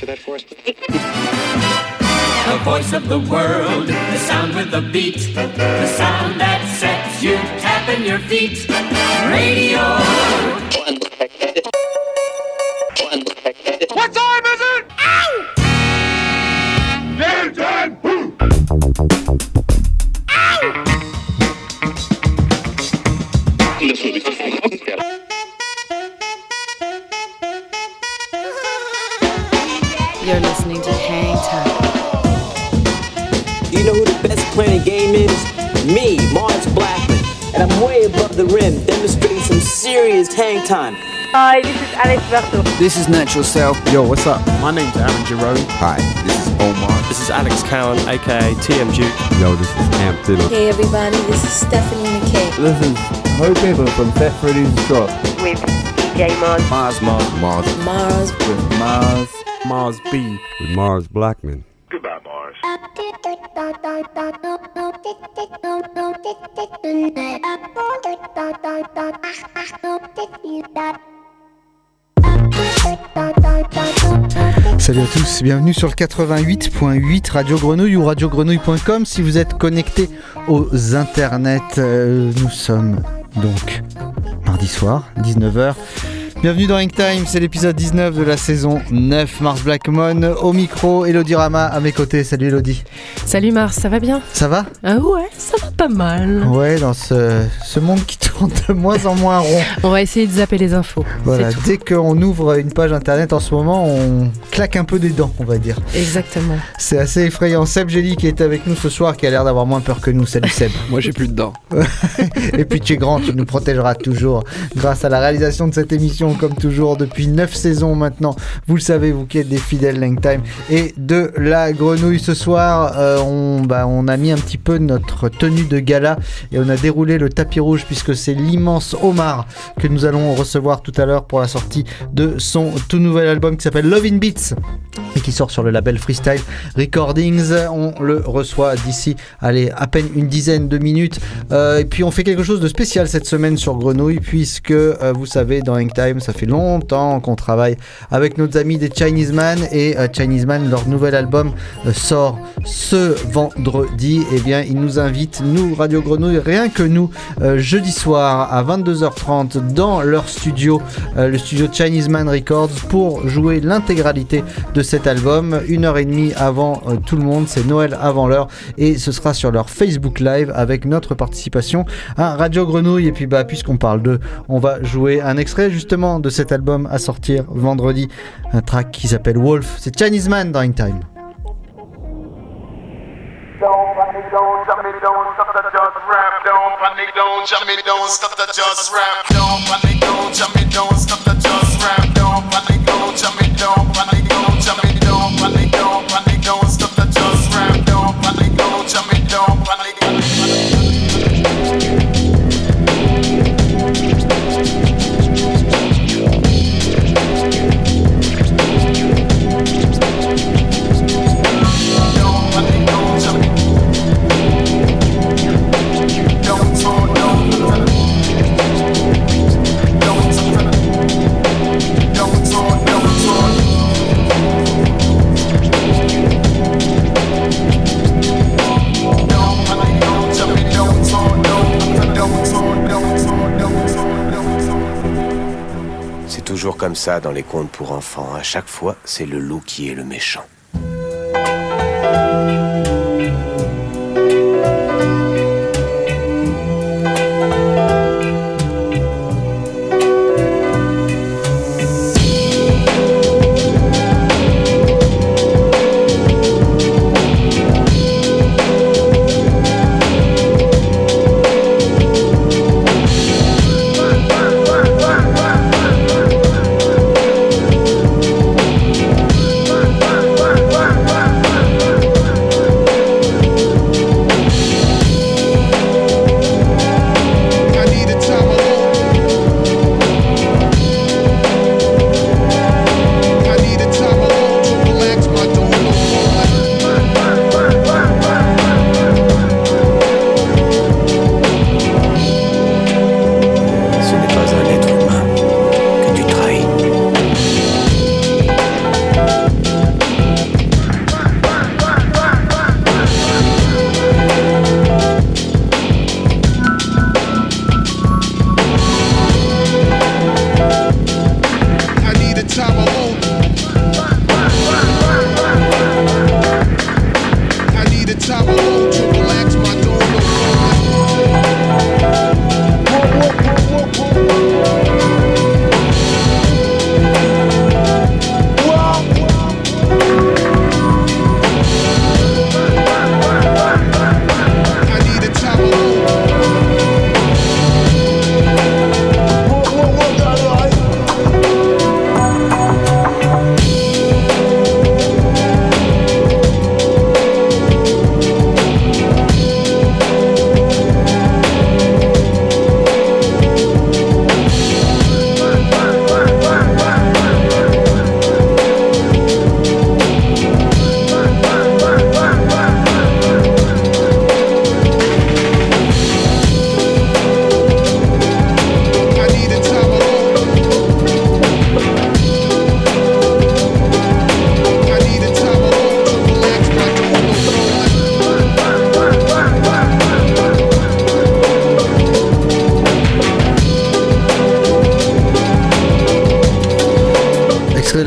answer that for us? The voice of the world, the sound with the beat, the sound that sets you tapping your feet. Radio. What time is it? Ow! Game time! Ow! You're listening to Hang Time. You know who the best player in the game is? Me, Mars Blackman. And I'm way above the rim, demonstrating some serious hang time. Hi, this is Alex Verso. This is Natural Self. Yo, what's up? My name's Aaron Jerome. Hi, this is Omar. This is Alex Cowan, aka TM Duke. Yo, this is Amp Dillon. Hey everybody, this is Stephanie McKay. This is Hope Ever from Fat Freddy's Drop. With DJ Mars. Mars. With Mars. Mars B. With Mars Blackman. Goodbye, Mars. Salut à tous, bienvenue sur le 88.8 Radio Grenouille ou radiogrenouille.com si vous êtes connectés aux internets. Nous sommes donc mardi soir, 19h. Bienvenue dans Hang Time, c'est l'épisode 19 de la saison 9. Mars Blackmon au micro, Elodie Rama à mes côtés. Salut Elodie. Salut Mars, ça va bien? Ça va? Ouais, ça va pas mal. Ouais, dans ce monde qui tourne de moins en moins rond. On va essayer de zapper les infos. Voilà, dès qu'on ouvre une page internet en ce moment, on claque un peu des dents, on va dire. Exactement. C'est assez effrayant. Seb Gély qui est avec nous ce soir, qui a l'air d'avoir moins peur que nous. Salut Seb. Moi j'ai plus de dents. Et puis tu es grand, tu nous protégeras toujours grâce à la réalisation de cette émission, comme toujours depuis 9 saisons maintenant. Vous le savez, vous qui êtes des fidèles Hang Time et de la grenouille. Ce soir, on a mis un petit peu notre tenue de gala et on a déroulé le tapis rouge puisque c'est l'immense Omar que nous allons recevoir tout à l'heure pour la sortie de son tout nouvel album qui s'appelle Love in Beats et qui sort sur le label Freestyle Recordings. On le reçoit d'ici, à peine une dizaine de minutes. Et puis on fait quelque chose de spécial cette semaine sur Grenouille puisque vous savez, dans Hang Time, ça fait longtemps qu'on travaille avec nos amis des Chinese Man et Chinese Man, leur nouvel album sort ce vendredi. Et bien ils nous invitent, nous Radio Grenouille, rien que nous, jeudi soir à 22h30 dans leur studio, le studio Chinese Man Records, pour jouer l'intégralité de cet album 1h30 avant tout le monde. C'est Noël avant l'heure et ce sera sur leur Facebook Live avec notre participation à Radio Grenouille. Et puis puisqu'on parle d'eux, on va jouer un extrait justement de cet album à sortir vendredi, un track qui s'appelle Wolf. C'est Chinese Man dans Hang Time. Don't panic, don't jump me, don't stop the just rap. Don't panic, don't jump me, don't stop the just rap. Don't panic, don't jump me, don't stop the just rap. Don't panic, don't jump me, don't panic, don't jump me, don't panic, don't panic, don't stop the just rap. Don't panic, don't jump me, don't panic, toujours comme ça dans les contes pour enfants. À chaque fois, c'est le loup qui est le méchant.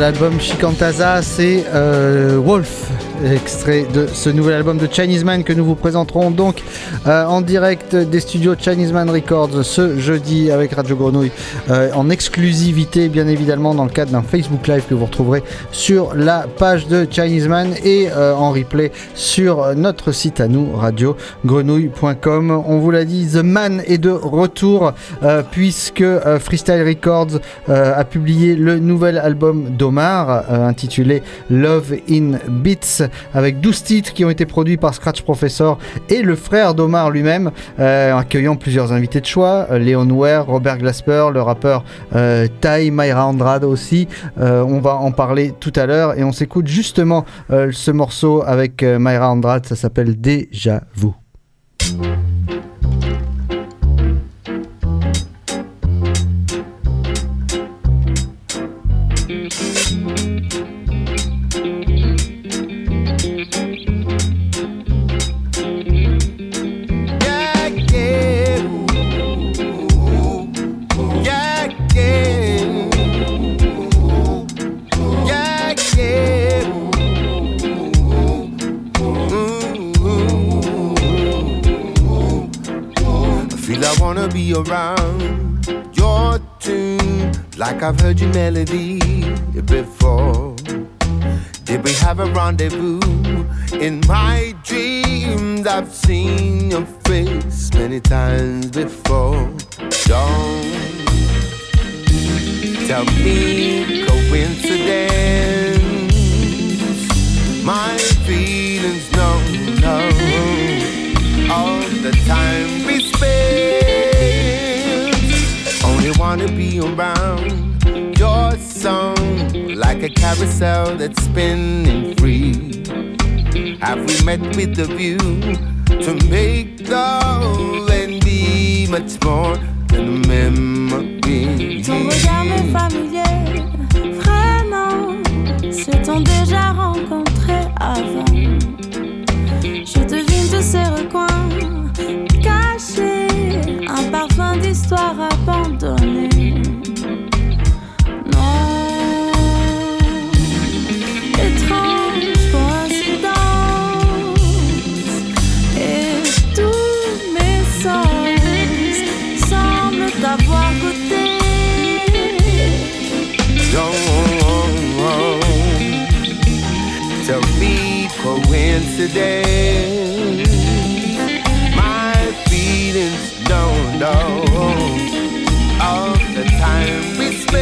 l'album Shikantaza, c'est Wolf, extrait de ce nouvel album de Chinese Man que nous vous présenterons donc en direct des studios Chinese Man Records ce jeudi avec Radio Grenouille en exclusivité bien évidemment dans le cadre d'un Facebook Live que vous retrouverez sur la page de Chinese Man et en replay sur notre site à nous radiogrenouille.com. On vous l'a dit, The Man est de retour puisque Freestyle Records a publié le nouvel album d'Omar intitulé Love in Beats avec 12 titres qui ont été produits par Scratch Professor et le frère d'Omar lui-même, accueillant plusieurs invités de choix, Leon Ware, Robert Glasper, le rappeur Tai, Mayra Andrade aussi. On va en parler tout à l'heure et on s'écoute justement ce morceau avec Mayra Andrade, ça s'appelle Déjà Vu. Be around your tune like I've heard your melody before. Did we have a rendezvous? In my dreams I've seen your face many times before. Don't tell me coincidence. My feelings no all the time we spend. Only wanna be around your song like a carousel that's spinning free. Have we met with the view to make love and be much more than a memory? Ton regard m'est familier, vraiment. S'est-on déjà rencontré avant? Je devine tous ces recoins cachés, un parfum d'histoire abandonnée. Non, étrange coïncidence, et tous mes sens semblent t'avoir goûté. Don't tell me coincidence. Don't know all the time we spend.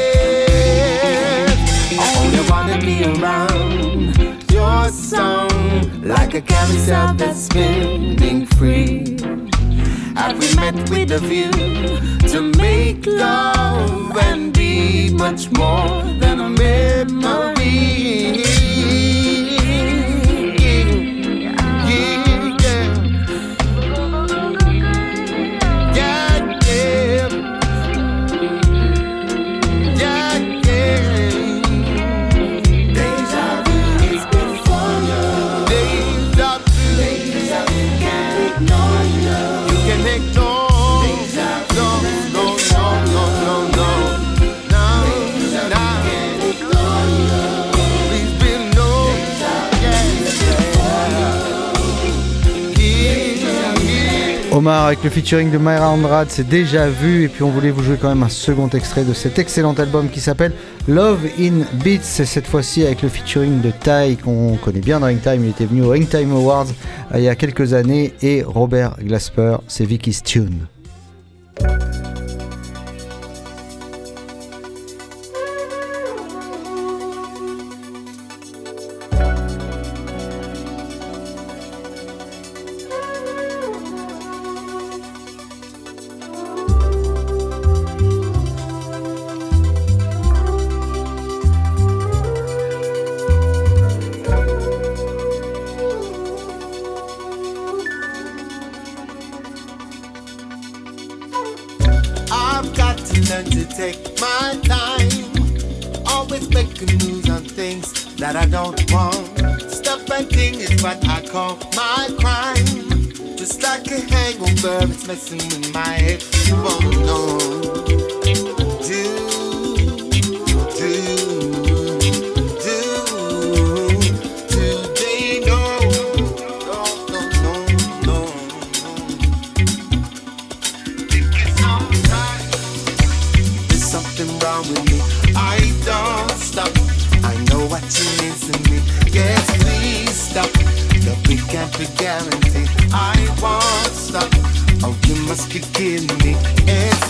Only wanna be around your song like a carousel that's spinning free. Have we met with a view to make love and be much more than a memory? Omar avec le featuring de Mayra Andrade, c'est déjà vu. Et puis on voulait vous jouer quand même un second extrait de cet excellent album qui s'appelle Love in Beats. C'est cette fois-ci avec le featuring de Tai qu'on connaît bien dans Hangtime. Il était venu au Hangtime Awards il y a quelques années. Et Robert Glasper, c'est Vicky's Tune. That I don't want. Stuff and thing is what I call my crime. Just like a hangover, it's messing with my head. You won't know. Do be guaranteed. I won't stop. Oh, you must be kidding me. It's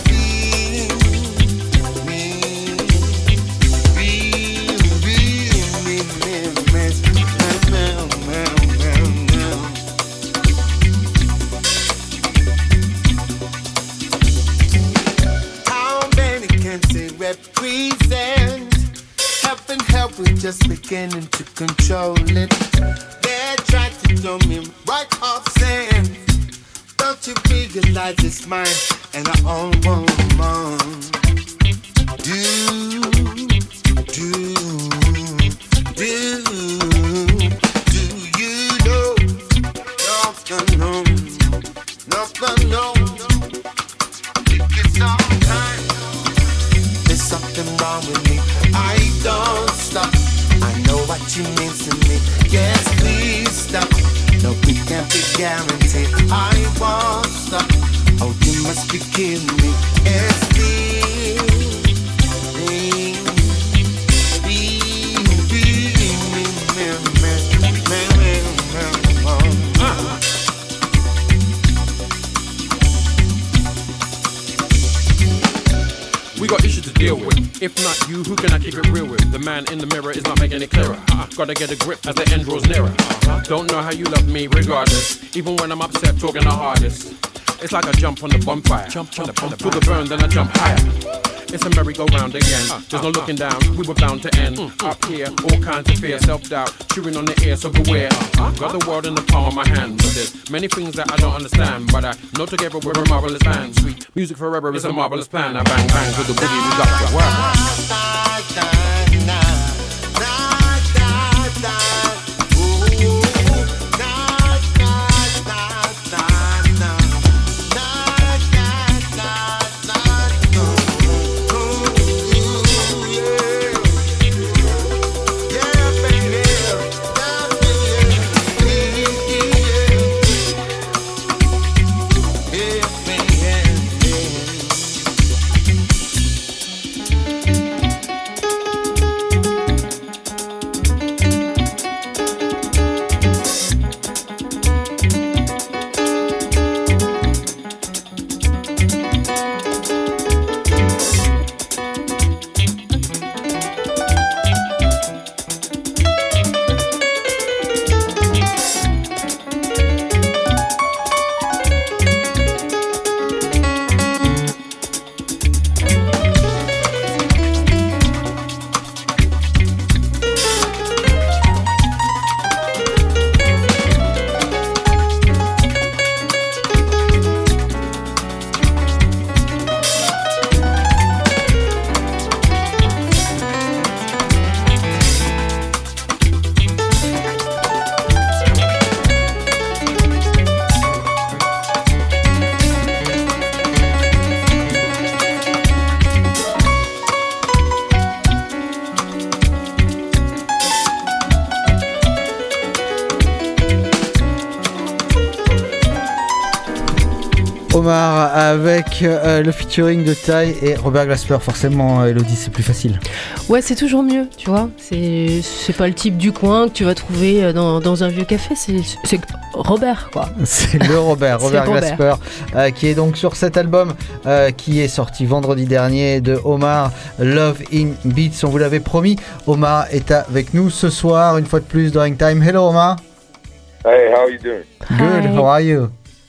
represent. Heaven help, we're just beginning to control it. They try to throw me right off sand. Don't you realize it's mine and I own one. Do you know? No. It's all time. There's something wrong with me. I don't stop. I know what you mean to me. Yes, please stop. No, we can't be guaranteed. I won't stop. Oh, you must be kidding me. It's We got issues to deal with. If not you, who can I keep it real with? The man in the mirror is not making it clearer. Gotta get a grip as the end draws nearer. Don't know how you love me regardless. Even when I'm upset, talking the hardest. It's like I jump on the bonfire. Feel the burn, then I jump higher. It's a merry-go-round again. There's no looking down, we were bound to end. Up here, all kinds of fear, self-doubt, chewing on the ear, so beware. Got the world in the palm of my hand, but there's many things that I don't understand. But I know together we're a marvelous band. Sweet music forever is a marvelous plan. I bang bang to the boogie, we got your work. Omar avec le featuring de Ty et Robert Glasper. Forcément, Elodie, c'est plus facile. Ouais, c'est toujours mieux, tu vois. C'est pas le type du coin que tu vas trouver dans un vieux café. C'est Robert, quoi. C'est le Robert Glasper, qui est donc sur cet album qui est sorti vendredi dernier de Omar, Love in Beats. On vous l'avait promis. Omar est avec nous ce soir, une fois de plus, dans Hangtime. Hello, Omar. Hey, how are you doing? Good. Hi. How are you?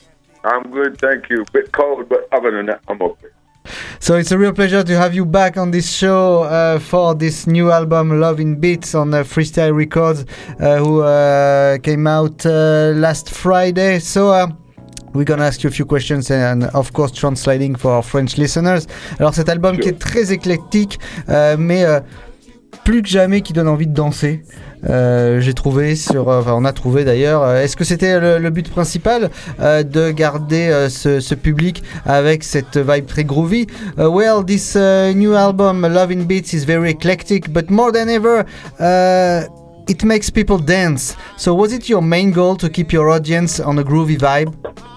I'm good, thank you. Bit cold, but other than that, I'm okay. So it's a real pleasure to have you back on this show for this new album, Love in Beats, on Freestyle Records, who came out last Friday. So we're gonna ask you a few questions and of course translating for our French listeners. Alors cet album qui est très éclectique, mais plus que jamais qui donne envie de danser. J'ai trouvé on a trouvé d'ailleurs. Est-ce que c'était le but principal de garder ce public avec cette vibe très groovy? Well, this new album, Love in Beats, is very eclectic, but more than ever, it makes people dance. So, was it your main goal to keep your audience on a groovy vibe?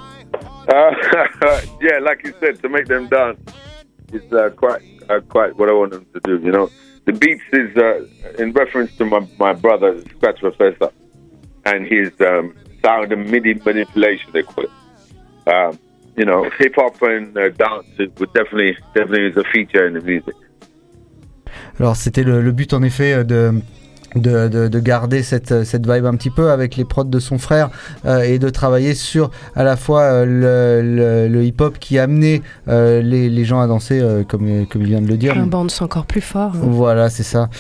Yeah, like you said, to make them dance is quite what I want them to do. You know. The Beats is in reference to my brother, Scratch Professor, and his sound and MIDI manipulation, they call it. You know, hip hop and dance would definitely is a feature in the music. Alors c'était le but en effet de garder cette vibe un petit peu avec les prods de son frère et de travailler sur à la fois le hip-hop qui amenait les gens à danser comme il vient de le dire. Un bounce encore plus fort. Hein. Voilà, c'est ça.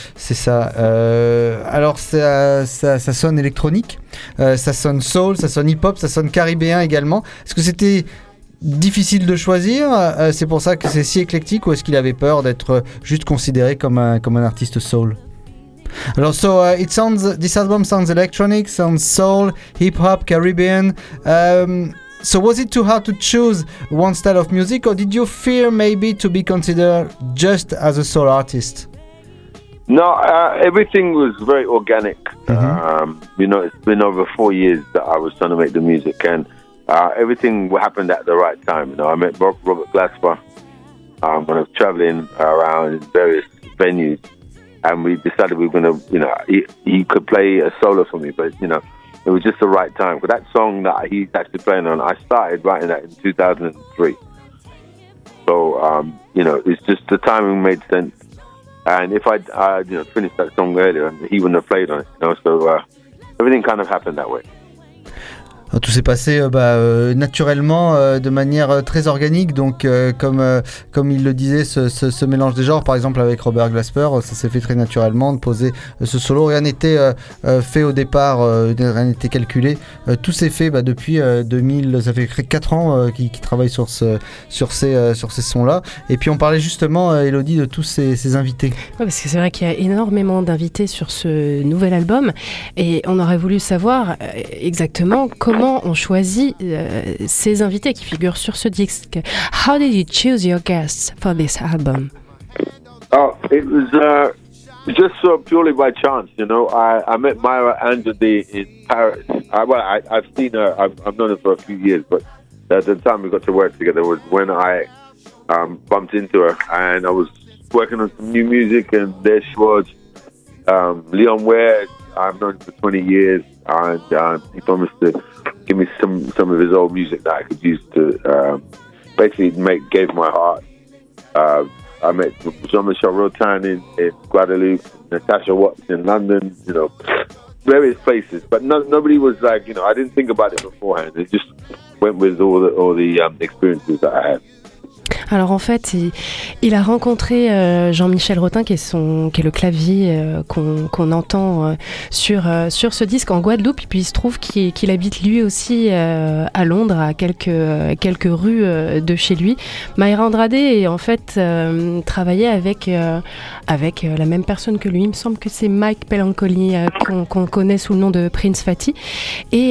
Alors ça sonne électronique, ça sonne soul, ça sonne hip-hop, ça sonne caribéen également. Est-ce que c'était difficile de choisir, c'est pour ça que c'est si éclectique, ou est-ce qu'il avait peur d'être juste considéré comme un artiste soul? Alors, this album sounds electronic, sounds soul, hip-hop, Caribbean. So was it too hard to choose one style of music, or did you fear maybe to be considered just as a soul artist? No, everything was very organic. You know, it's been over 4 years that I was trying to make the music, and everything happened at the right time. You know, I met Robert Glasper when I was traveling around in various venues, and we decided we were going to, you know, he could play a solo for me, but, you know, it was just the right time. But that song that he's actually playing on, I started writing that in 2003. So, you know, it's just the timing made sense. And if I you know, finished that song earlier, he wouldn't have played on it, you know, so everything kind of happened that way. Tout s'est passé naturellement, de manière très organique, donc comme il le disait, ce mélange des genres, par exemple avec Robert Glasper, ça s'est fait très naturellement de poser ce solo. Rien n'était fait au départ, rien n'était calculé. Tout s'est fait depuis 2000, ça fait 4 ans qu'il travaille sur ces sons-là. Et puis on parlait justement, Elodie, de tous ces invités. Ouais, parce que c'est vrai qu'il y a énormément d'invités sur ce nouvel album, et on aurait voulu savoir exactement comment on choisit ces invités qui figurent sur ce disque. How did you choose your guests for this album? Oh, it was just purely by chance, you know. I met Myra Angelou in Paris. I've seen her. I've known her for a few years, but at the time we got to work together was when I bumped into her, and I was working on some new music, and there she was. Leon Ware, I've known him for 20 years, and he promised to give me some of his old music that I could use to basically gave my heart. I met Jean-Michel Rotin in Guadeloupe, Natasha Watts in London, you know, various places. But nobody was like, you know, I didn't think about it beforehand. It just went with all the experiences that I had. Alors en fait, il a rencontré Jean-Michel Rotin, qui est le clavier qu'on entend sur ce disque en Guadeloupe. Et puis il se trouve qu'il habite lui aussi à Londres, à quelques rues de chez lui. Mayra Andrade en fait travaillait avec la même personne que lui. Il me semble que c'est Mike Pelancoli qu'on connaît sous le nom de Prince Fatty, et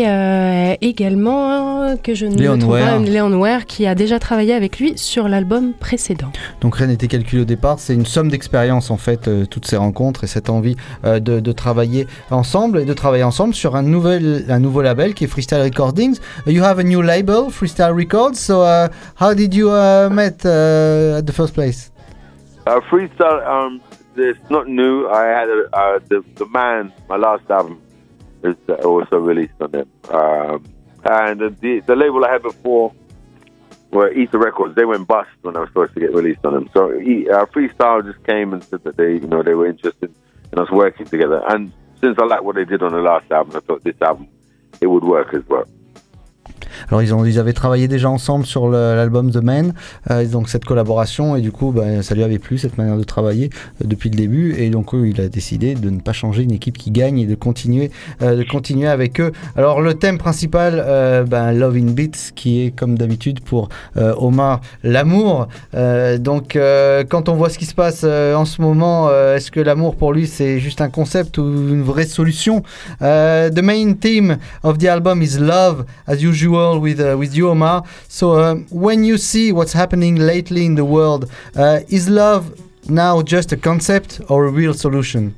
également que je ne me trompe pas, Leon Ware, qui a déjà travaillé avec lui sur l'album précédent. Donc rien n'était calculé au départ, c'est une somme d'expérience en fait, toutes ces rencontres et cette envie de travailler ensemble sur un nouveau label qui est Freestyle Recordings. You have a new label, Freestyle Records, so how did you meet at the first place? Freestyle, it's not new. I had the Man, my last album, is also released on them, and the label I had before were Ether Records. They went bust when I was supposed to get released on them. So Freestyle just came and said that they were interested in us working together. And since I liked what they did on the last album, I thought this album, it would work as well. Alors ils avaient travaillé déjà ensemble sur l'album The Man, donc cette collaboration, et du coup ça lui avait plu cette manière de travailler depuis le début, et donc il a décidé de ne pas changer une équipe qui gagne et de continuer avec eux. Alors le thème principal, Love in Beats, qui est comme d'habitude pour Omar, l'amour. Donc quand on voit ce qui se passe en ce moment, est-ce que l'amour pour lui c'est juste un concept ou une vraie solution? The main theme of the album is love, as usual with you, Omar. So when you see what's happening lately in the world, is love now just a concept or a real solution?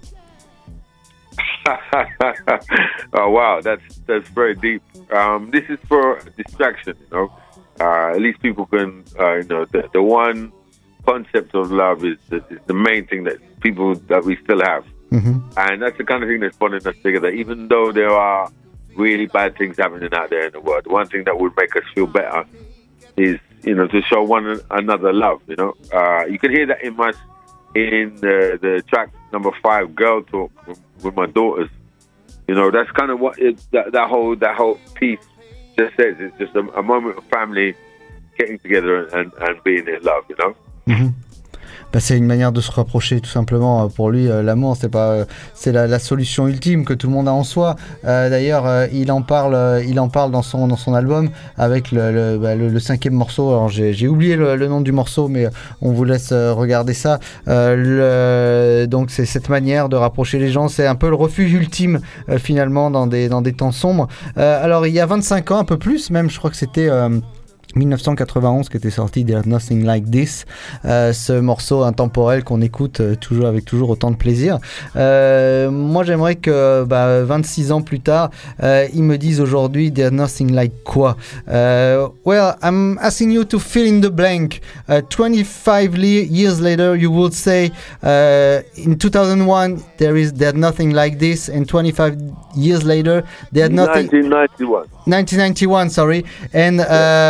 Oh wow, that's very deep. This is for distraction, you know. At least people can, the one concept of love is the main thing that we still have, and that's the kind of thing that's bonding us together. Even though there are really bad things happening out there in the world. One thing that would make us feel better is, to show one another love. You can hear that in the track number 5, Girl Talk, with my daughters. That's kind of what that whole piece just says. It's just a moment of family getting together and being in love. Mm-hmm. C'est une manière de se rapprocher, tout simplement. Pour lui, l'amour, c'est la solution ultime que tout le monde a en soi. D'ailleurs, il en parle dans son album avec le 5e morceau. Alors j'ai oublié le nom du morceau, mais on vous laisse regarder ça. Donc c'est cette manière de rapprocher les gens. C'est un peu le refuge ultime finalement dans des temps sombres. Alors il y a 25 ans, un peu plus même, je crois que c'était 1991 qui était sorti There's Nothing Like This, ce morceau intemporel qu'on écoute avec toujours autant de plaisir. Moi j'aimerais que 26 ans plus tard ils me disent aujourd'hui There's Nothing Like quoi. Well, I'm asking you to fill in the blank. 25 years later you would say in 2001 there's Nothing Like This, and 25 years later there's nothing. 1991, sorry, and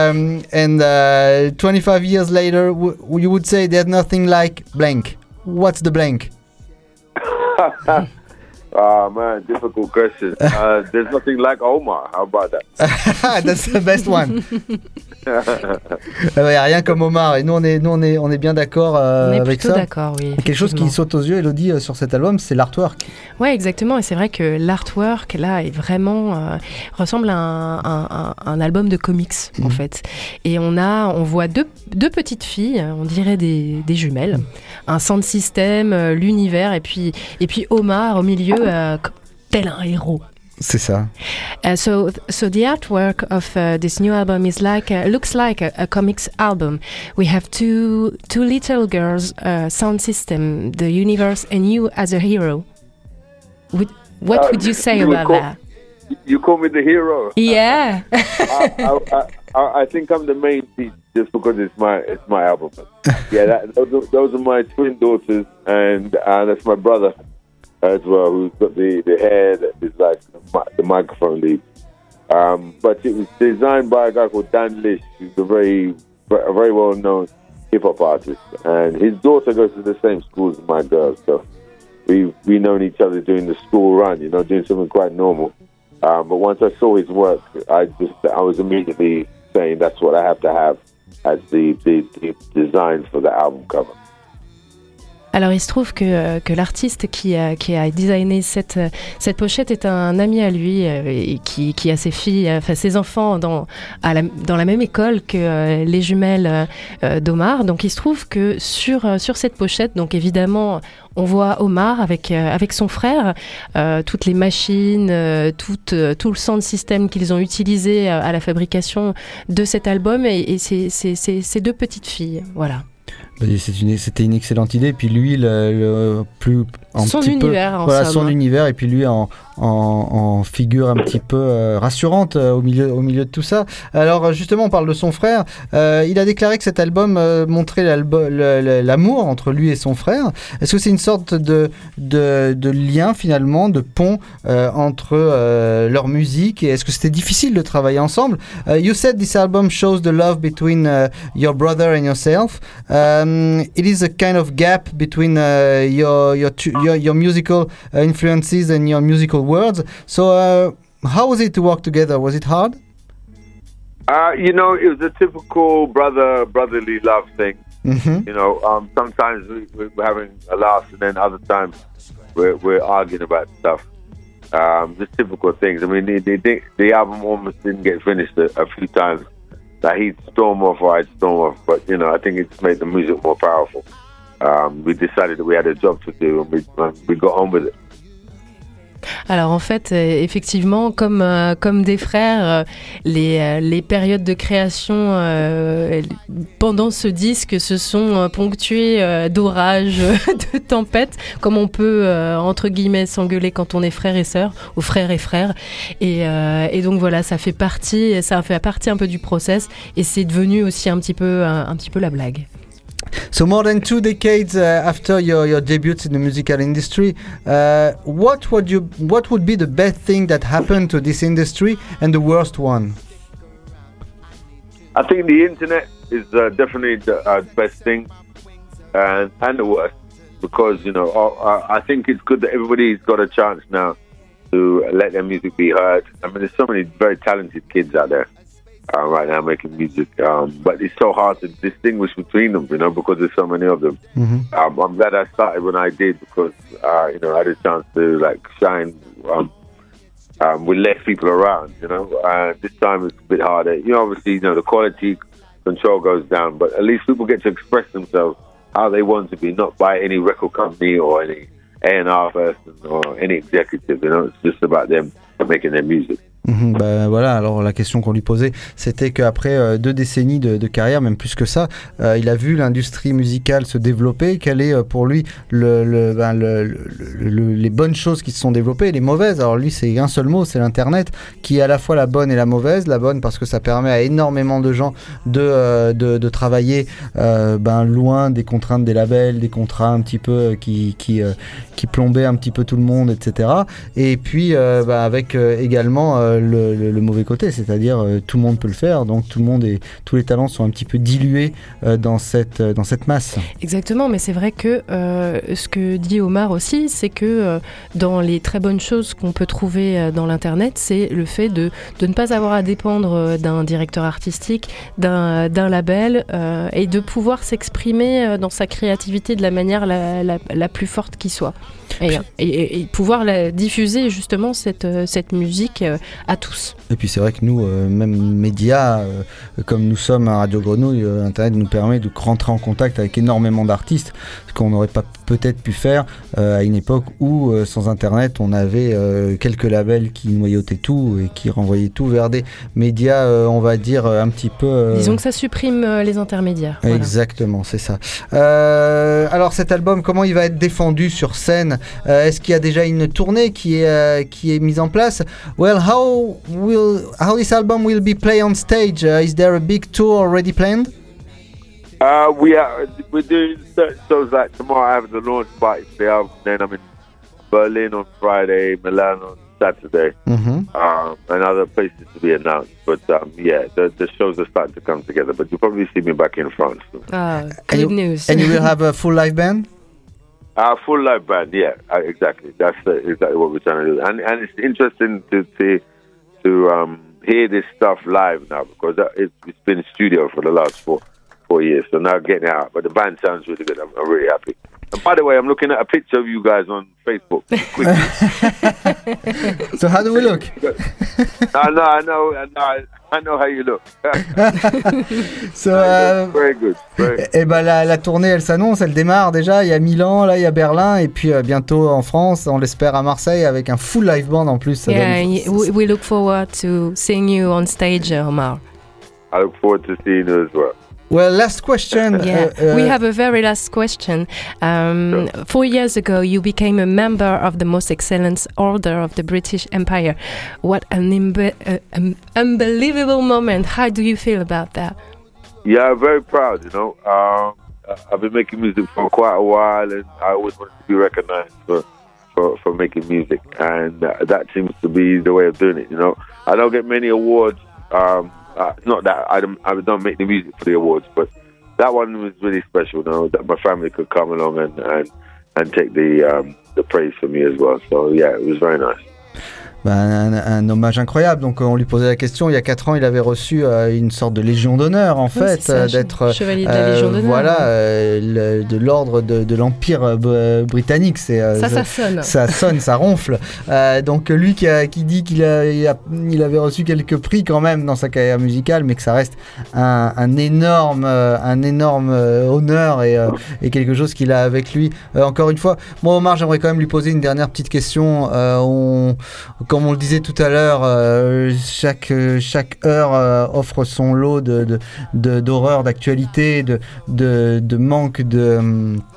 25 years later, you would say there's nothing like blank. What's the blank? Oh man, difficult question. There's nothing like Omar. How about that? That's the best one. Il n'y a rien comme Omar, et nous on est bien d'accord avec ça. On est plutôt d'accord, oui. Quelque chose qui saute aux yeux, Elodie, sur cet album, c'est l'artwork. Ouais, exactement, et c'est vrai que l'artwork là est vraiment ressemble à un album de comics en fait. Et on voit deux petites filles, on dirait des jumelles, un sound system, l'univers, et puis Omar au milieu, tel un héros. C'est ça. So the artwork of this new album is looks like a comics album. We have two little girls, sound system, the universe, and you as a hero. What would you say about that? You call me the hero. Yeah. I think I'm the main piece just because it's my album. Yeah, those are my twin daughters, and that's my brother as well, who's got the hair that is like the microphone lead. But it was designed by a guy called Dan Lish, who's a very well-known hip-hop artist. And his daughter goes to the same school as my girls, so we've known each other doing the school run, doing something quite normal. But once I saw his work, I was immediately saying that's what I have to have as the design for the album cover. Alors il se trouve que l'artiste qui a designé cette pochette est un ami à lui et qui a ses filles, enfin ses enfants dans la même école que les jumelles d'Omar. Donc il se trouve que sur cette pochette, donc évidemment on voit Omar avec son frère, toutes les machines, tout le sound system qu'ils ont utilisé à la fabrication de cet album et ces deux petites filles, voilà. C'était une excellente idée, puis lui son univers, et puis lui en figure un petit peu rassurante au milieu de tout ça. Alors justement, on parle de son frère. Il a déclaré que cet album montrait l'amour entre lui et son frère. Est-ce que c'est une sorte de lien finalement, de pont entre leur musique, et est-ce que c'était difficile de travailler ensemble? You said this album shows the love between your brother and yourself. It is a kind of gap between your musical influences and your musical words. So, how was it to work together? Was it hard? It was a typical brotherly love thing. Mm-hmm. Sometimes we're having a laugh, and then other times we're arguing about stuff. Just typical things. I mean, the album almost didn't get finished a few times. Like he'd storm off or I'd storm off, but I think it's made the music more powerful. We decided that we had a job to do, and we got on with it. Alors en fait, effectivement, comme des frères, les périodes de création pendant ce disque se sont ponctuées d'orages, de tempêtes, comme on peut entre guillemets s'engueuler quand on est frère et sœur, ou frère et frère. Et donc voilà, ça fait partie un peu du process, et c'est devenu aussi un petit peu la blague. So more than 2 decades after your debut in the musical industry, what would be the best thing that happened to this industry and the worst one? I think the internet is definitely the best thing and the worst, because I think it's good that everybody's got a chance now to let their music be heard. I mean, there's so many very talented kids out there right now making music, but it's so hard to distinguish between them, because there's so many of them. Mm-hmm. I'm glad I started when I did, because I had a chance to shine with less people around. This time it's a bit harder. Obviously, the quality control goes down, but at least people get to express themselves how they want to be, not by any record company or any A&R person or any executive. It's just about them making their music. Voilà, alors la question qu'on lui posait, c'était qu'après 2 décennies de carrière, même plus que ça, il a vu l'industrie musicale se développer. Quelle est pour lui les bonnes choses qui se sont développées et les mauvaises? Alors lui, c'est un seul mot, c'est l'internet, qui est à la fois la bonne et la mauvaise. La bonne parce que ça permet à énormément de gens de travailler loin des contraintes des labels, des contrats un petit peu qui plombaient un petit peu tout le monde, etc. Et puis avec également le mauvais côté, c'est-à-dire tout le monde peut le faire, donc tous les talents sont un petit peu dilués dans cette masse. Exactement, mais c'est vrai que ce que dit Omar aussi, c'est que dans les très bonnes choses qu'on peut trouver dans l'internet, c'est le fait de ne pas avoir à dépendre d'un directeur artistique, d'un label, et de pouvoir s'exprimer dans sa créativité de la manière la plus forte qui soit. Et pouvoir diffuser justement cette musique à tous. Et puis c'est vrai que nous, même médias, comme nous sommes à Radio Grenouille, Internet nous permet de rentrer en contact avec énormément d'artistes, ce qu'on n'aurait pas peut-être pu faire à une époque où sans Internet on avait quelques labels qui noyautaient tout et qui renvoyaient tout vers des médias, on va dire un petit peu... Disons que ça supprime les intermédiaires. Voilà. Exactement, c'est ça. Alors cet album, comment il va être défendu sur scène? Est-ce qu'il y a déjà une tournée qui est mise en place? Well, how this album will be played on stage? Is there a big tour already planned? We're doing certain shows like tomorrow. I have the launch party for the album. Then I'm in Berlin on Friday, Milan on Saturday, and other places to be announced. But the shows are starting to come together. But you'll probably see me back in France. Good news. And you will have a full live band? Full live band, yeah, exactly. That's exactly what we're trying to do. And it's interesting to hear this stuff live now, because it's been studio for the last four years. So now getting it out, but the band sounds really good. I'm really happy. And by the way, I'm looking at a picture of you guys on Facebook. So how do we look? I know how you look. So, very good. Et la tournée, elle s'annonce, elle démarre déjà. Il y a Milan, là il y a Berlin, et puis bientôt en France, on l'espère à Marseille avec un full live band en plus. We look forward to seeing you on stage, Omar. I look forward to seeing you as well. Well, last question. We have a very last question. 4 years ago, you became a member of the Most Excellent Order of the British Empire. What an unbelievable moment. How do you feel about that? Yeah, very proud, I've been making music for quite a while, and I always wanted to be recognized for making music. And that seems to be the way of doing it, I don't get many awards. Not that I don't make the music for the awards, but that one was really special. That my family could come along and take the praise for me as well. So yeah, it was very nice. Un hommage incroyable. Donc on lui posait la question, il y a 4 ans il avait reçu une sorte de Légion d'honneur en fait, d'être chevalier de la Légion d'honneur. Voilà, de l'ordre de l'Empire britannique. Ça sonne. Ça sonne, ça ronfle. Donc lui qui dit qu'il avait reçu quelques prix quand même dans sa carrière musicale, mais que ça reste un énorme honneur et quelque chose qu'il a avec lui. Encore une fois, moi Omar, j'aimerais quand même lui poser une dernière petite question. Comme on le disait tout à l'heure, chaque heure offre son lot d'horreur, d'actualité, de manque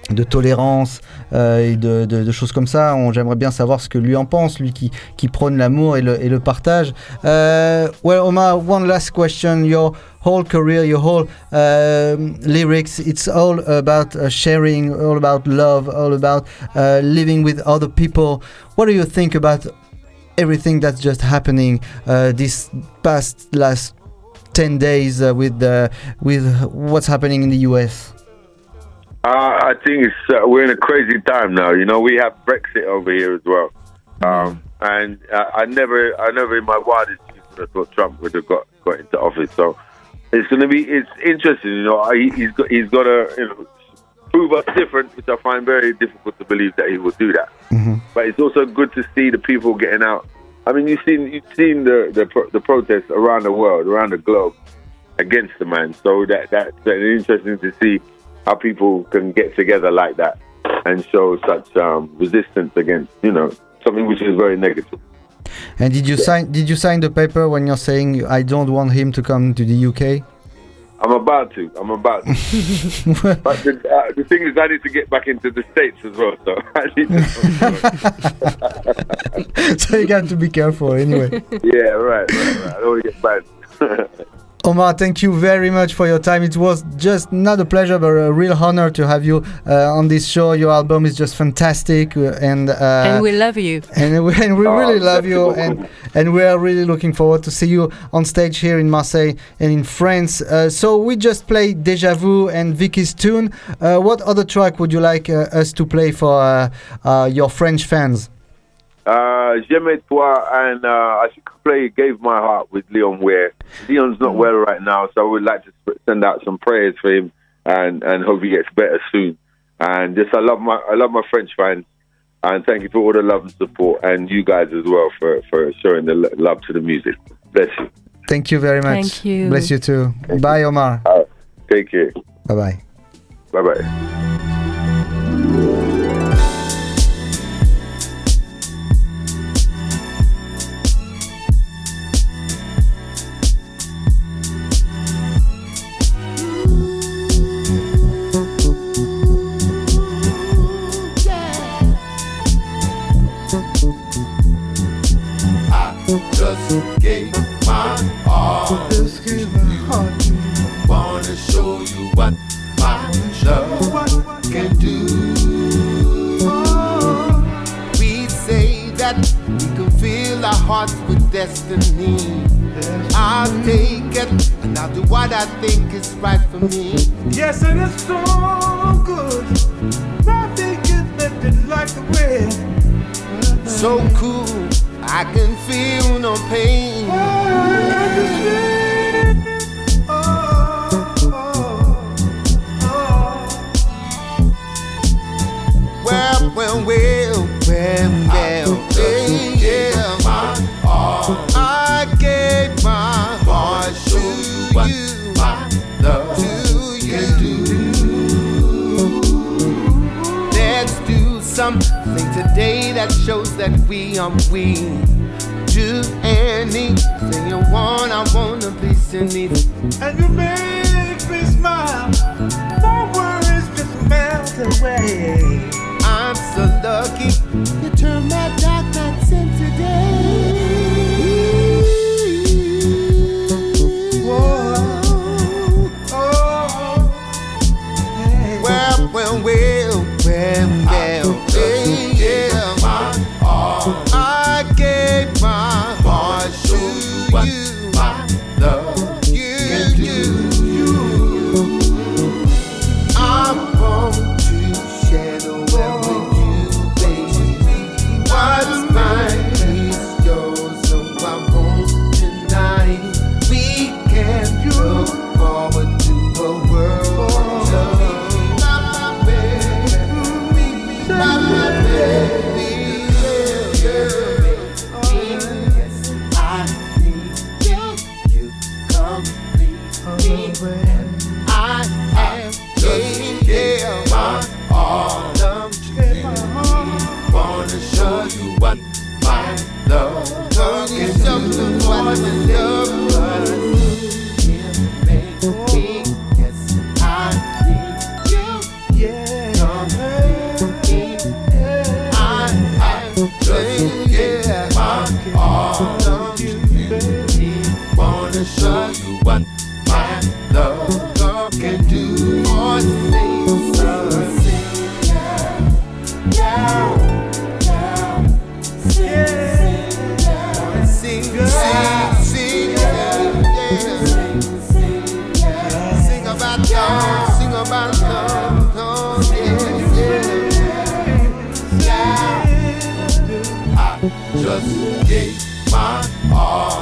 de tolérance et de choses comme ça. J'aimerais bien savoir ce que lui en pense, lui qui prône l'amour et le partage. Well, Omar, one last question. Your whole career, your whole lyrics, it's all about sharing, all about love, all about living with other people. What do you think about everything that's just happening this last 10 days with what's happening in the US? I think we're in a crazy time now. You know, we have Brexit over here as well, and I never in my wildest dreams would have thought Trump would have got into office. So it's interesting. You know, he's got to prove us different, which I find very difficult to believe that he will do that. Mm-hmm. But it's also good to see the people getting out. I mean, you've seen the protests around the world, around the globe, against the man. So that's interesting to see how people can get together like that and show such resistance against, something which is very negative. And did you sign the paper when you're saying I don't want him to come to the UK? I'm about to. But the thing is, I need to get back into the States as well. So I need to. So you got to be careful anyway. Yeah, right. I don't want to get banned. Omar, thank you very much for your time. It was just not a pleasure, but a real honor to have you on this show. Your album is just fantastic, and we love you. And we really love you, and we are really looking forward to see you on stage here in Marseille and in France. So we just played Deja Vu and Vicky's tune. What other track would you like us to play for your French fans? J'aimais toi, and I should play Gave My Heart with Leon Ware. Leon's not well right now, so I would like to send out some prayers for him and hope he gets better soon. And just I love my French fans, and thank you for all the love and support, and you guys as well for showing the love to the music. Bless you. Thank you very much. Thank you. Bless you too. Bye, Omar. Take care. Bye-bye. Bye-bye. Just gave my heart to you. Wanna show you what my love can do. We say that we can fill our hearts with destiny. I'll take it and I'll do what I think is right for me. Yes, and it's so good. Nothing is lifted like the wind. So cool. I can feel no pain. Well, yeah. I gave my heart to you. Let's do something today that shows that we are we. Do anything you want, I wanna please your needs. And you make me smile. My worries just melt away. I'm so lucky you turned my dark nights into day. Whoa. Oh. Hey. Well, yeah. I gave my heart to you. My love, you. I'm born to share the world with you, baby. What's mine is yours, so I won't deny. We can look forward to a world of love. My baby. gave my all.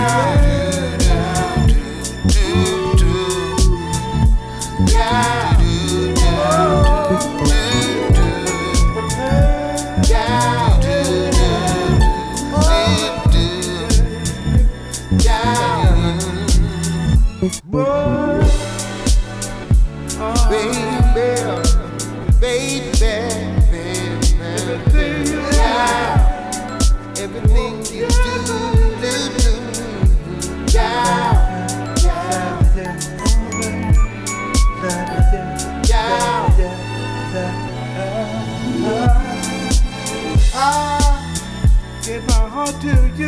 Give my heart to you.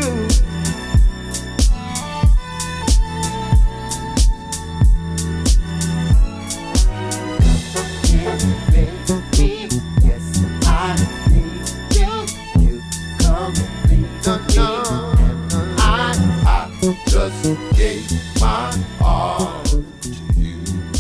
Yes, I need you. You complete me. I just gave my all to you.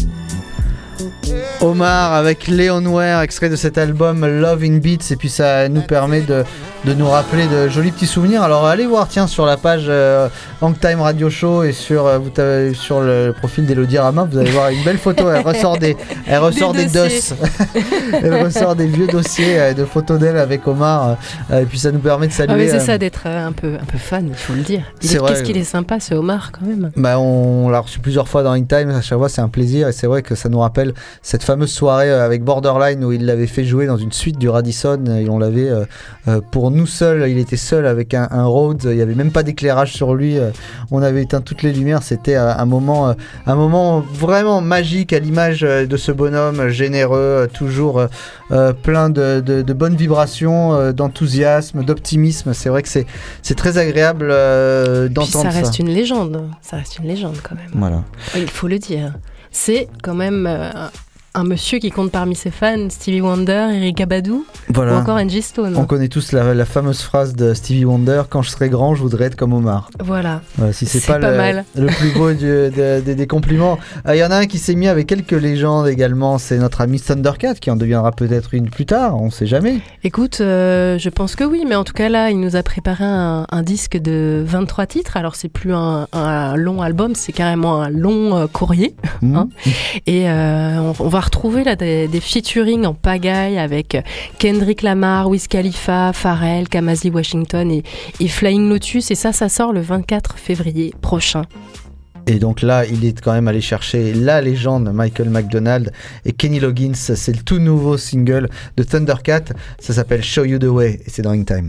Omar avec Leon Ware, extrait de cet album Love in Beats, et puis ça nous permet de nous rappeler de jolis petits souvenirs. Alors allez voir, tiens, sur la page Hangtime Radio Show et sur le profil d'Elodie Rama, vous allez voir une belle photo. Elle ressort des DOS. Elle ressort des vieux dossiers de photos d'elle avec Omar, et puis ça nous permet de saluer. Ah mais c'est ça, d'être un peu fan, il faut le dire. Qu'est-ce qu'il est sympa ce Omar quand même. Bah on l'a reçu plusieurs fois dans Hangtime, à chaque fois c'est un plaisir, et c'est vrai que ça nous rappelle cette fameuse soirée avec Borderline où il l'avait fait jouer dans une suite du Radisson, et on l'avait pour nous seuls, il était seul avec un Rhodes, il n'y avait même pas d'éclairage sur lui, on avait éteint toutes les lumières, c'était un moment vraiment magique, à l'image de ce bonhomme généreux, toujours plein de bonnes vibrations, d'enthousiasme, d'optimisme. C'est vrai que c'est très agréable d'entendre ça. Ça reste une légende quand même. Voilà. Il faut le dire. C'est quand même un monsieur qui compte parmi ses fans, Stevie Wonder, Erykah Badu, voilà. Ou encore Angie Stone. On connaît tous la fameuse phrase de Stevie Wonder: quand je serai grand, je voudrais être comme Omar. Voilà. Si c'est pas mal. Le plus beau des compliments. Il y en a un qui s'est mis avec quelques légendes également, c'est notre ami Thundercat, qui en deviendra peut-être une plus tard, on sait jamais. Écoute, je pense que oui, mais en tout cas là, il nous a préparé un disque de 23 titres. Alors c'est plus un long album, c'est carrément un long courrier. Hein. Et on va retrouver là des featuring en pagaille avec Kendrick Lamar, Wiz Khalifa, Pharrell, Kamasi Washington et Flying Lotus, et ça sort le 24 février prochain. Et donc là, il est quand même allé chercher la légende Michael McDonald et Kenny Loggins. C'est le tout nouveau single de Thundercat, ça s'appelle Show You The Way, et c'est dans Hangtime.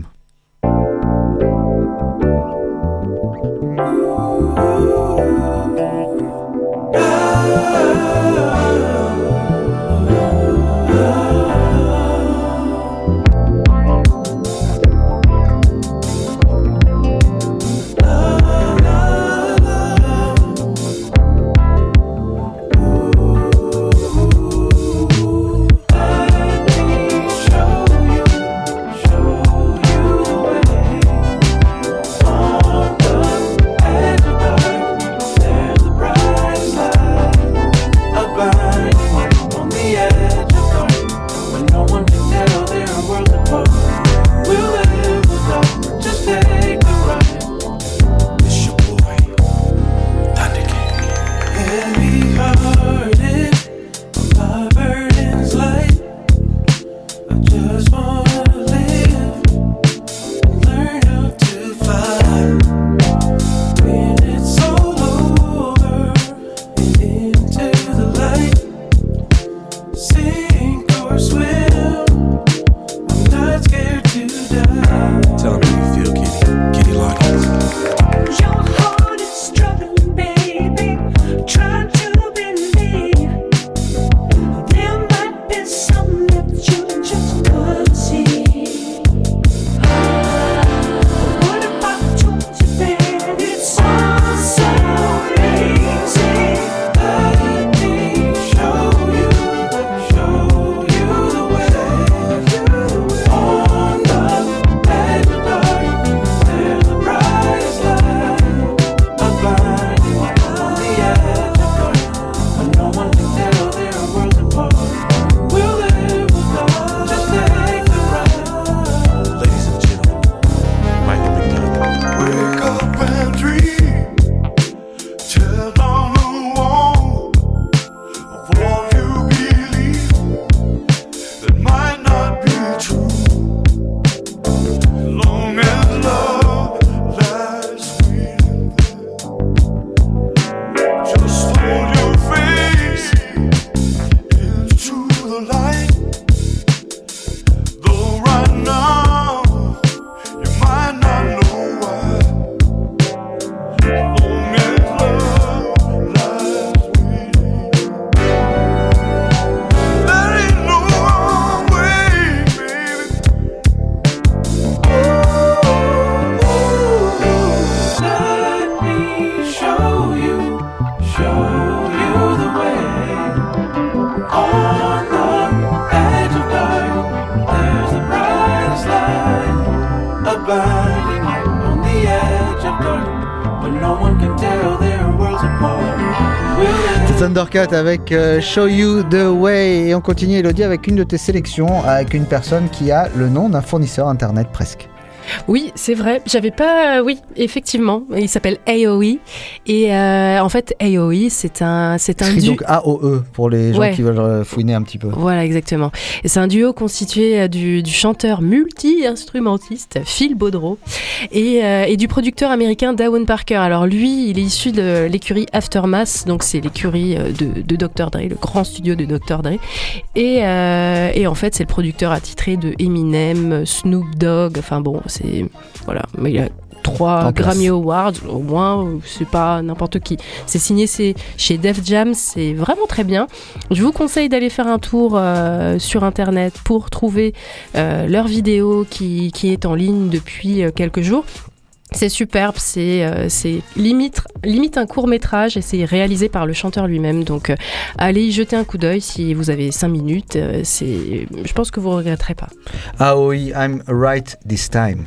dark, but no one can tell their worlds apart. C'est Thundercat avec Show You The Way. Et on continue, Elodie, avec une de tes sélections, avec une personne qui a le nom d'un fournisseur internet presque. Oui, c'est vrai. J'avais pas. Oui, effectivement. Il s'appelle AOE. Et en fait, AOE, c'est un duo. Donc AOE pour les gens qui veulent fouiner un petit peu. Voilà, exactement. Et c'est un duo constitué du chanteur multi-instrumentiste Phil Baudreau et du producteur américain Dawan Parker. Alors lui, il est issu de l'écurie Aftermath, donc c'est l'écurie de Dr. Dre, le grand studio de Dr. Dre. Et en fait, c'est le producteur attitré de Eminem, Snoop Dogg. Enfin bon, voilà, mais il a 3 Grammy Awards au moins, c'est pas n'importe qui. C'est signé chez Def Jam, c'est vraiment très bien. Je vous conseille d'aller faire un tour sur internet pour trouver leur vidéo qui est en ligne depuis quelques jours. C'est superbe, c'est limite un court-métrage et c'est réalisé par le chanteur lui-même. Donc allez y jeter un coup d'œil si vous avez 5 minutes. Je pense que vous ne regretterez pas. AOE, I'm Right This Time.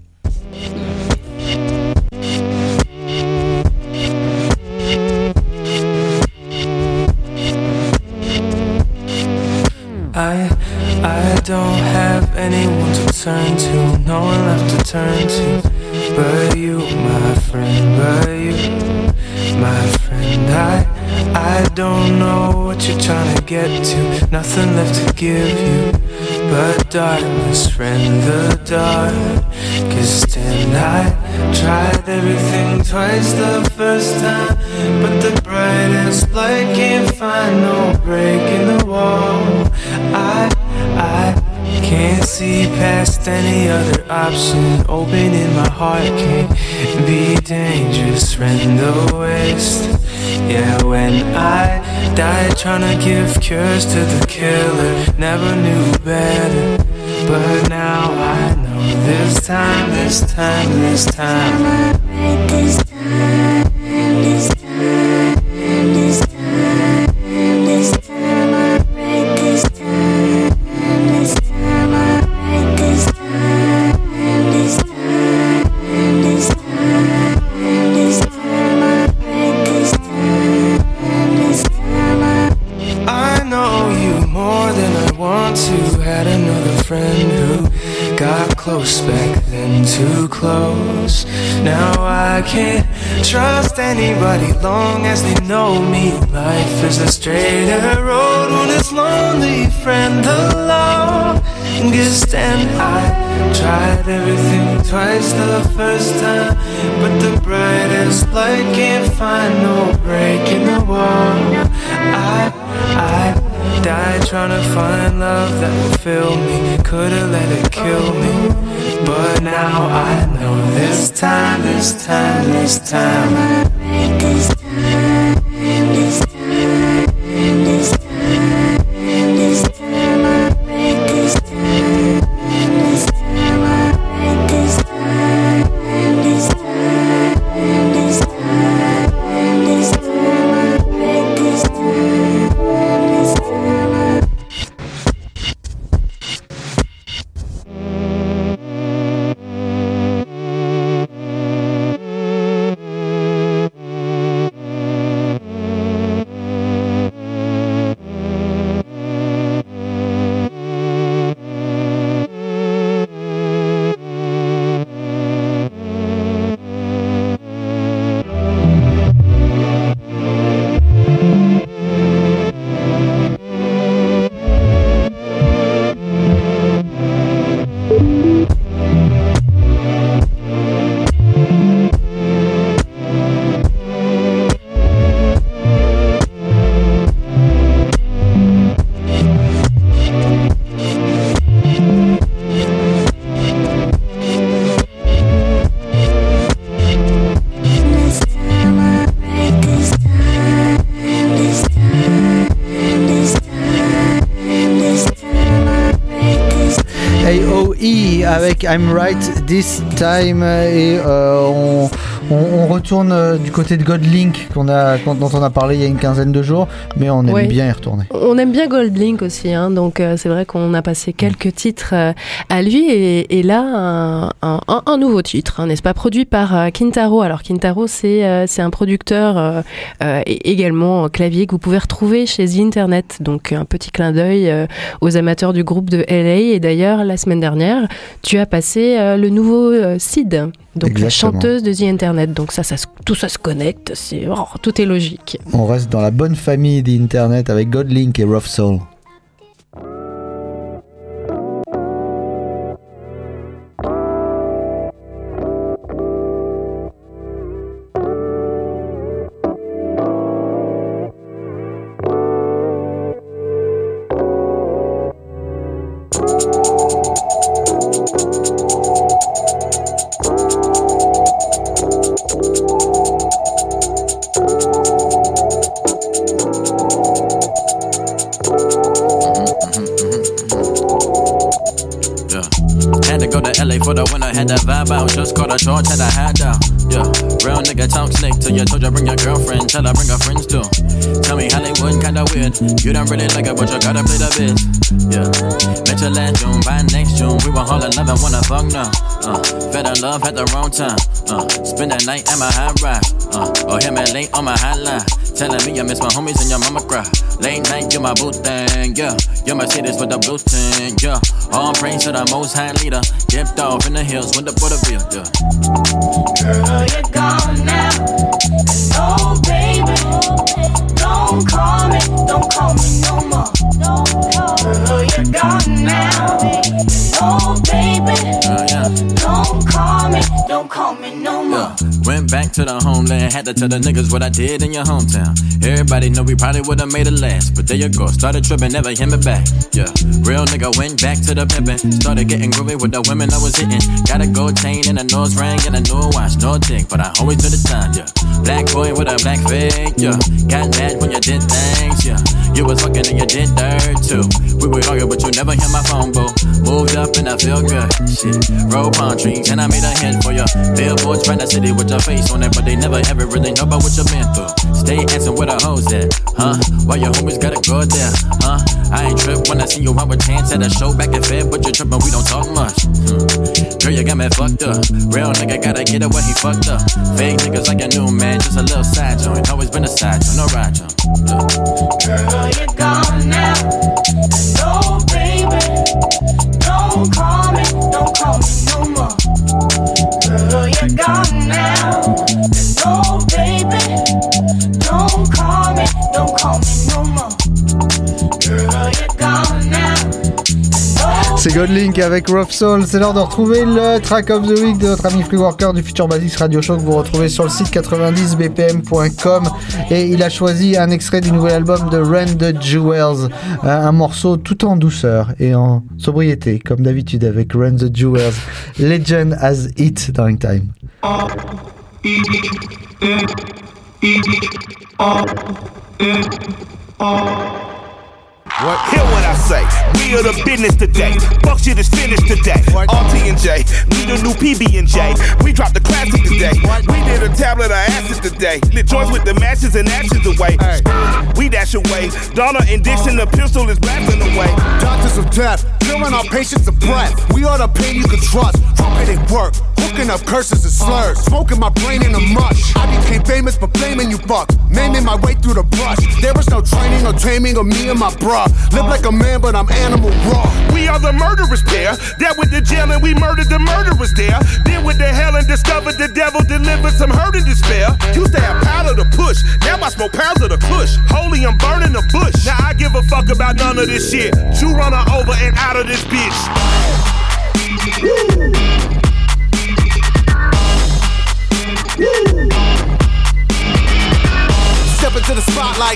I don't have anyone to turn to, no one left to turn to. But you, my friend, my friend, I don't know what you're trying to get to, nothing left to give you, but darkness, friend, the darkest, and I tried everything twice the first time, but the brightest light can't find no break in the wall. I can't see past any other option. Opening my heart can't be dangerous, friend, the waste. Yeah, when I died trying to give cures to the killer, never knew better, but now I know this time, this time, this time. This time, this time, this time, this time, I break this time, this time, I break this time, this time, this time, this time, I break this time, this time. I know you more than I want to. Had another friend who got close back then, too close. Now I can't trust anybody long as they know me. Life is a straighter road when it's lonely, friend, the longest. And I tried everything twice the first time, but the brightest light can't find no break in the wall. I died trying to find love that would fill me, could've let it kill me, but now I know this time, this time, this time, I break this time, this time, this time, this time, I break this time, this time, I break this time, this time, this time, this time, I break this time, this time, I avec I'm Right This Time et On retourne du côté de Goldlink dont on a parlé il y a une quinzaine de jours, mais on aime bien y retourner. On aime bien Goldlink aussi, hein, donc c'est vrai qu'on a passé quelques titres à lui et là un nouveau titre, hein, n'est-ce pas, produit par Kintaro. Alors Kintaro c'est un producteur et également clavier que vous pouvez retrouver chez The Internet, donc un petit clin d'œil aux amateurs du groupe de LA. Et d'ailleurs la semaine dernière tu as passé le nouveau Sid, donc exactement, la chanteuse de The Internet. Donc tout ça se connecte, tout est logique. On reste dans la bonne famille The Internet avec Goldlink et Rough Soul. Just caught a charge, had a hat down. Yeah, real nigga talk slick till you told you bring your girlfriend, tell her bring her friends too. Tell me Hollywood kinda weird. You don't really like it, but you gotta play the bitch. Yeah, met you last June, by next June we were all in love and wanna fuck now. Fell in love at the wrong time. Spend the night at my high rise. Or hit me late on my hotline, telling me you miss my homies and your mama cry. Late night, you my boo thing, yeah. You Mercedes with the blue thing, yeah. All praise to the most high leader. Dipped off in the hills with the Butterfield, yeah. Girl, you're gone now. Oh, baby, don't call me no more. Girl, you're gone now. Oh, baby, don't call me no more. Yeah. Went back to the homeland, had to tell the niggas what I did in your hometown. Everybody know we probably would've made it last, but there you go, started tripping, never hit me back. Yeah, real nigga went back to the pimpin', started getting groovy with the women I was hitting. Got a gold chain and a nose ring and a new watch, no tick, but I always do the time. Yeah, black boy with a black fade. Yeah, got mad when you did things. Yeah, you was fucking and you did dirt too. We would argue, but you never hear my phone, boo. Moved up and I feel good. Shit, roll palm trees and I made a hit for ya. Billboards right in the city with your face on it, but they never ever really know about what you've been through. Stay asking where the hoes at, huh? Why your homies gotta go there, huh? I ain't trip when I see you out with Chance at a show back in Fed, but you trippin', we don't talk much. Girl, you got me fucked up. Real nigga gotta get it when he fucked up. Fake niggas like a new man, just a little side joint. Always been a side joint, no ride joint. Girl, you're gone now. No, baby, don't call me no more. Girl, you're gone now. No, baby, don't call me no more. Girl, you're gone now. C'est Goldlink avec Rough Soul. C'est l'heure de retrouver le track of the week de notre ami Freeworker du Future Basics Radio Show que vous retrouvez sur le site 90bpm.com. Et il a choisi un extrait du nouvel album de Run the Jewels, un morceau tout en douceur et en sobriété, comme d'habitude avec Run the Jewels. Legend as It dans Time. What? Hear what I say. We are the business today. Fuck shit is finished today. RT&J, we the new PB&J. We dropped the classic today. We did a tablet of acid today. Lit joints with the matches and ashes away. We dash away. Donna and Dixon, the pistol is blasting away. Doctors of death, filling our patients of breath. We are the pain you can trust. Fucking it work. Hooking up curses and slurs. Smoking my brain in a mush. I became famous for blaming you fucks. Maiming my way through the brush. There was no training or taming of me and my bruh. Live like a man, but I'm animal raw. We are the murderers pair. That with the jail and we murdered the murderers there. Then with the hell and discovered the devil delivered some hurt and despair. Used to have powder to push. Now I smoke pounds of the kush. Holy, I'm burning the bush. Now I give a fuck about none of this shit. You run her over and out of this bitch. Woo. Woo. Step into the spotlight.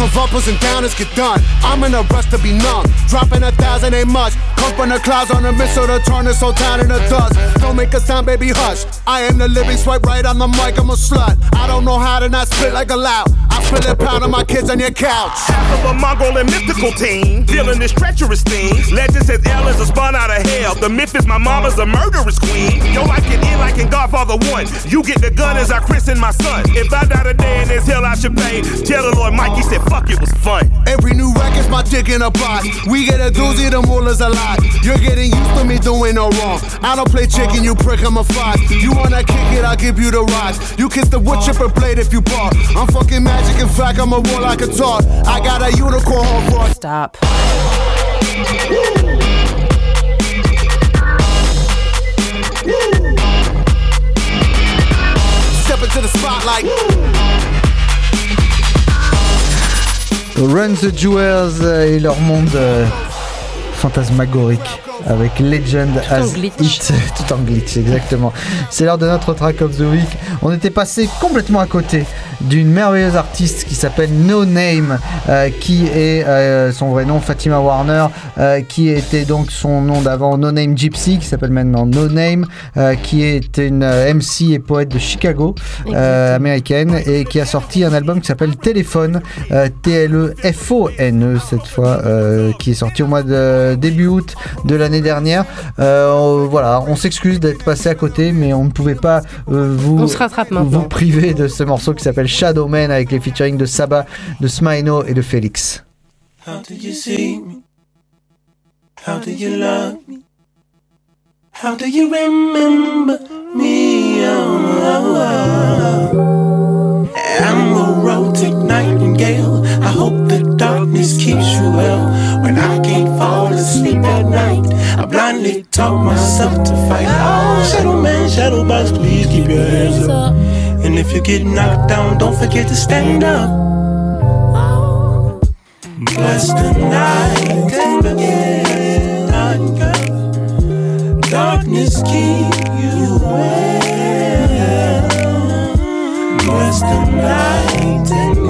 of uppers and downers get done. I'm in a rush to be numb. Dropping 1,000 ain't much. Come from the clouds on a missile to turn this whole town into dust. Don't make a sound, baby, hush. I am the living swipe right on the mic, I'm a slut. I don't know how to not spit like a loud. I spill it pound on my kids on your couch. Half of a Mongol and mythical team, dealing this treacherous thing. Legend says Ellen's a spun out of hell. The myth is my mama's a murderous queen. Your life can end like in Godfather 1. You get the gun as I christen my son. If I die today in this hell I should pay. Tell the Lord Mikey said fuck it was fun. Every new record's my dick in a box. We get a doozy, the mullah's a lot. You're getting used to me doing no wrong. I don't play chicken, you prick, I'm a fox. You wanna kick it, I'll give you the rocks. You kiss the wood chipper blade if you bark. I'm fucking magic, in fact I'm a warlock I talk. I got a unicorn horn for it. Stop. Step into the spotlight. Run the Jewels et leur monde fantasmagorique avec Legend as It, tout en glitch, exactement. C'est l'heure de notre track of the week. On était passé complètement à côté d'une merveilleuse artiste qui s'appelle No Name, qui est son vrai nom Fatima Warner, qui était donc son nom d'avant No Name Gypsy, qui s'appelle maintenant No Name, qui est une MC et poète de Chicago, américaine, et qui a sorti un album qui s'appelle Téléphone, T-L-E-F-O-N-E cette fois, qui est sorti au mois de début août de l'année dernière. Voilà, on s'excuse d'être passé à côté, mais on ne pouvait pas vous priver de ce morceau qui s'appelle Shadow Man avec les featuring de Saba, de Smino et de Félix. How do you see me? How do you love me? How do you remember me? I'm a romantic nightingale. I hope the darkness keeps you well. When I can't fall asleep at night, I blindly talk myself to fight. Oh, shadow man, shadow box, please keep your hands up. And if you get knocked down, don't forget to stand up. Bless the night and again, darkness keep you well. Bless the night and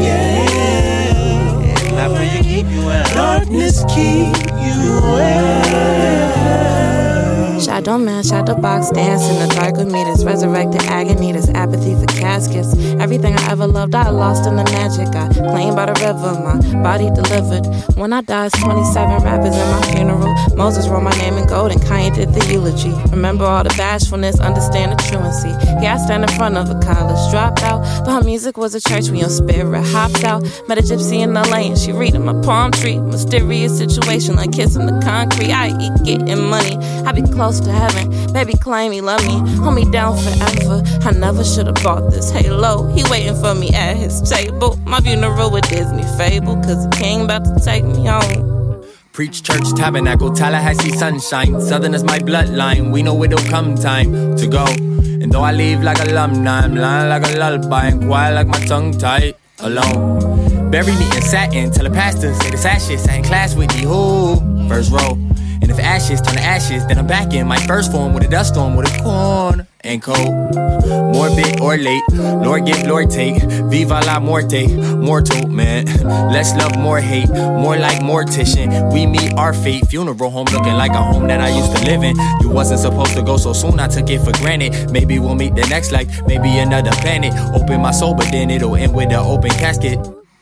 again, darkness keep you well. Shadow man, shadow box, dance in the dark with me. This resurrected agony, this apathy for caskets. Everything I ever loved, I lost in the magic. I claimed by the river, my body delivered. When I died, 27 rappers in my funeral. Moses wrote my name in gold and Kanye did the eulogy. Remember all the bashfulness, understand the truancy. Yeah, I stand in front of a college dropout, but her music was a church when your spirit hopped out. Met a gypsy in LA and she reading my palm tree. Mysterious situation like kissing the concrete. I eat getting money, I be close to heaven. Baby claim he love me, hold me down forever. I never should've bought this halo. He waiting for me at his table. My funeral with Disney fable, cause the king about to take me home. Preach church, tabernacle, Tallahassee sunshine. Southern is my bloodline, we know it'll come time to go. And though I leave like alumni, I'm lying like a lullaby and quiet like my tongue tied alone. Bury me in satin, tell the pastor, say this ashes, I in class with you, who? First row. And if ashes turn to ashes, then I'm back in my first form with a dust storm, with a corn and cold. Morbid or late, Lord give, Lord take. Viva la muerte, mortal, man. Less love, more hate, more like mortician. We meet our fate, funeral home looking like a home that I used to live in. You wasn't supposed to go so soon, I took it for granted. Maybe we'll meet the next life, maybe another planet. Open my soul, but then it'll end with an open casket.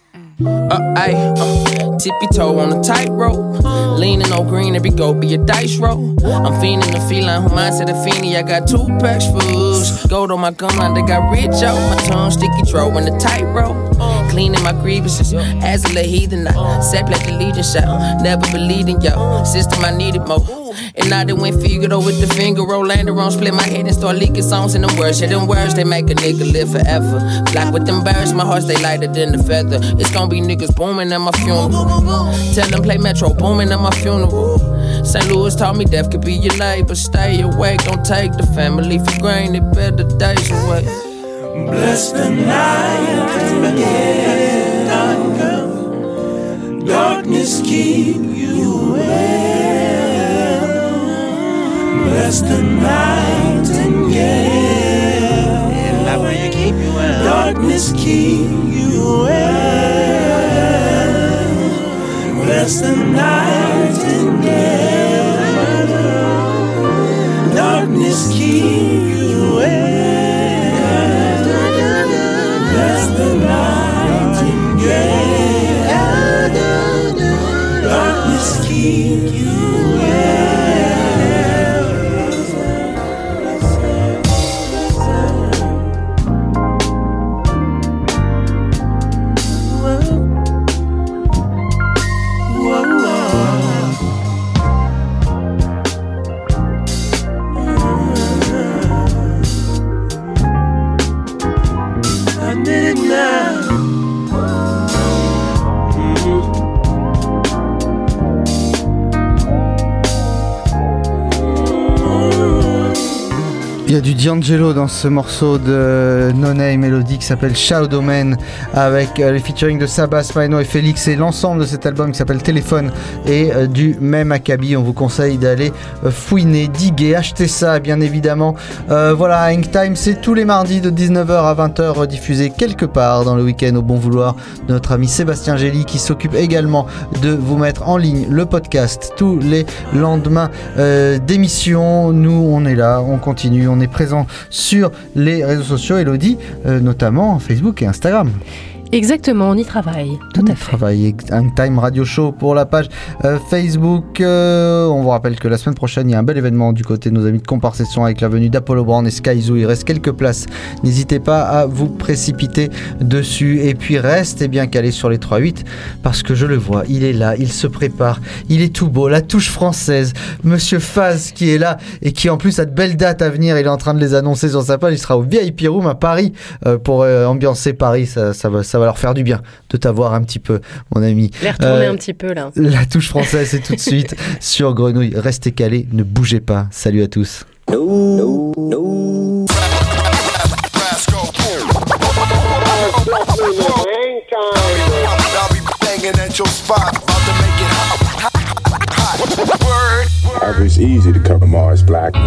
Tippy toe on a tightrope, leaning on green, every go be a dice roll. I'm fiending the feline, who mindset the fiendy. I got 2 packs fools. Gold on my gun line, they got rich out. My tongue sticky, throw in the tightrope. Cleaning my grievances, as a little heathen. I sat like the Legion shot, never believed in yo system, I needed more. And I done went Figaro with the finger roll, landed wrong, split my head and start leaking songs in them words. Yeah, them words, they make a nigga live forever. Black with them birds, my heart stay lighter than the feather. It's gonna be niggas booming at my funeral. Tell them play Metro booming at my funeral. St. Louis taught me death could be your neighbor. Stay awake, don't take the family for granted. Better days away. Bless the night and again, darkness keep you well. Bless the night and darkness keep you well. Rest the nightingale, darkness keep you away. Rest the nightingale, darkness keep you away. Il y a du D'Angelo dans ce morceau de No Name Melody qui s'appelle Shadow Man, avec les featuring de Sabas, Maeno et Félix, et l'ensemble de cet album qui s'appelle Téléphone et du même acabit. On vous conseille d'aller fouiner, diguer, acheter ça bien évidemment. Voilà, Hang Time, c'est tous les mardis de 19h à 20h, diffusé quelque part dans le week-end au bon vouloir de notre ami Sébastien Gély, qui s'occupe également de vous mettre en ligne le podcast tous les lendemains d'émission. Nous, on est là, on continue, on est présent sur les réseaux sociaux, Elodie, notamment Facebook et Instagram. Exactement, on y travaille, tout à fait. Travaille Hang Time Radio Show pour la page Facebook. On vous rappelle que la semaine prochaine, il y a un bel événement du côté de nos amis de Comparsation avec la venue d'Apollo Brown et Sky Zoo. Il reste quelques places, n'hésitez pas à vous précipiter dessus. Et puis restez bien calés sur les 3-8, parce que je le vois, il est là, il se prépare, il est tout beau, la touche française, Monsieur Faz qui est là et qui en plus a de belles dates à venir. Il est en train de les annoncer sur sa page. Il sera au VIP Room à Paris pour ambiancer Paris. Ça va leur faire du bien de t'avoir un petit peu, mon ami. Les retourner un petit peu là. La touche française, c'est tout de suite sur Grenouille. Restez calés, ne bougez pas. Salut à tous. No. It's easy to cover Mars Blackman.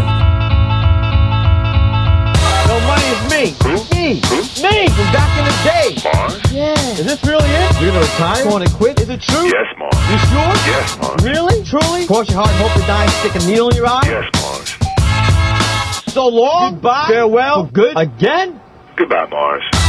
No, money is me. Me from back in the day. Mars? Yeah. Is this really it? You're gonna retire? Going to quit? Is it true? Yes, Mars. You sure? Yes, Mars. Really? Truly? Cross your heart and hope to die and stick a needle in your eye? Yes, Mars. So long. Goodbye. Farewell. For good. Again? Goodbye, Mars.